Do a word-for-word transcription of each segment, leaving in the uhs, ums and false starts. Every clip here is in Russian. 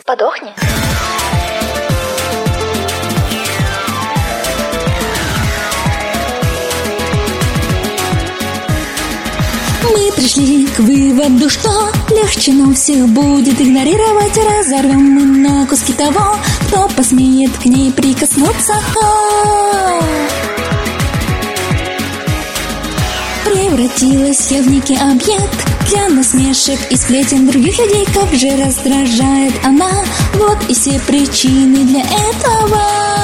подохни. Мы пришли к выводу, что легче нам всех будет игнорировать. Разорвем мы на куски того, кто посмеет к ней прикоснуться. Превратилась я в некий объект для насмешек и сплетен других людей. Как же раздражает она, вот и все причины для этого.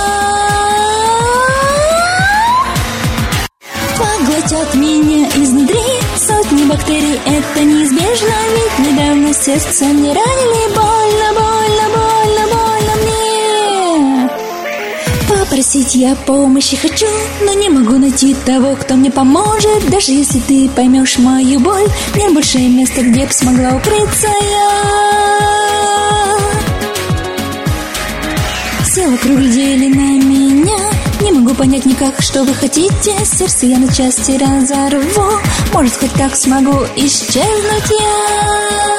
Поглотят меня изнутри сотни бактерий, это неизбежно. Ведь недавно сердце мне ранили, больно, больно, больно, больно мне. Попросить я помощи хочу, но не могу найти того, кто мне поможет. Даже если ты поймешь мою боль, нет больше места, где б смогла укрыться я. Все вокруг глядели на меня, не могу понять никак, что вы хотите. Сердце я на части разорву, может, хоть так смогу исчезнуть я.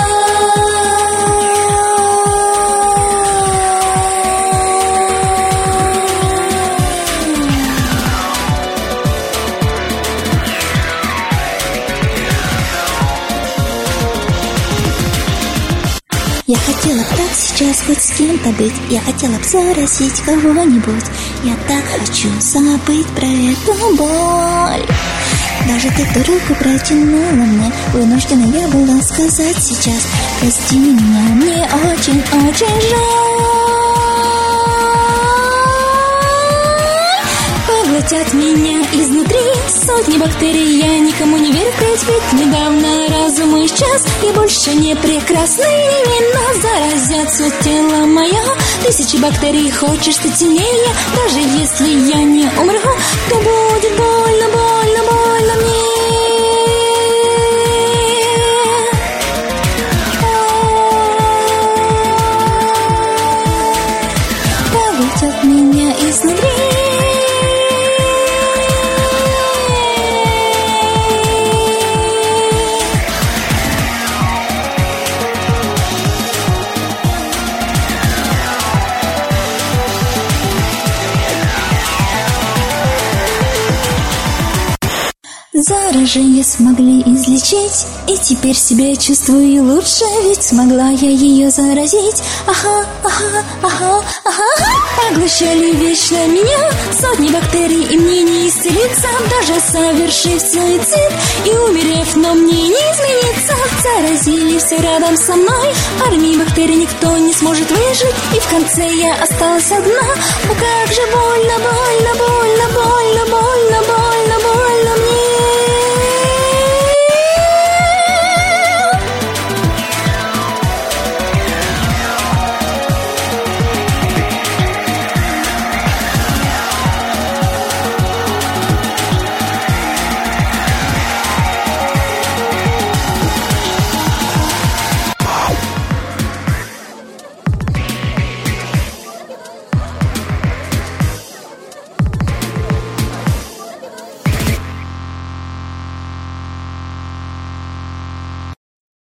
Я хотела б так сейчас хоть с кем-то быть, я хотела б заразить кого-нибудь. Я так хочу забыть про эту боль. Даже ты, кто руку протянула мне, вынуждена я была сказать сейчас: прости меня, мне очень-очень жаль. Поглотят меня изнутри сотни бактерий, я никому не верю впредь. Ведь недавно разум исчез, и больше не прекрасны имена. Заразят все тело мое тысячи бактерий. Хочешь стать сильнее, даже если я не умру, то будет больно, больно, больно мне. Поглотят меня изнутри. Заражение смогли излечить, и теперь себя чувствую лучше, ведь смогла я ее заразить. Ага, ага, ага, ага. Поглощали вечно меня сотни бактерий, и мне не исцелиться, даже совершив суицид и умерев, но мне не измениться. Заразили все рядом со мной, армии бактерий никто не сможет выжить, и в конце я осталась одна. О, как же больно, больно, больно.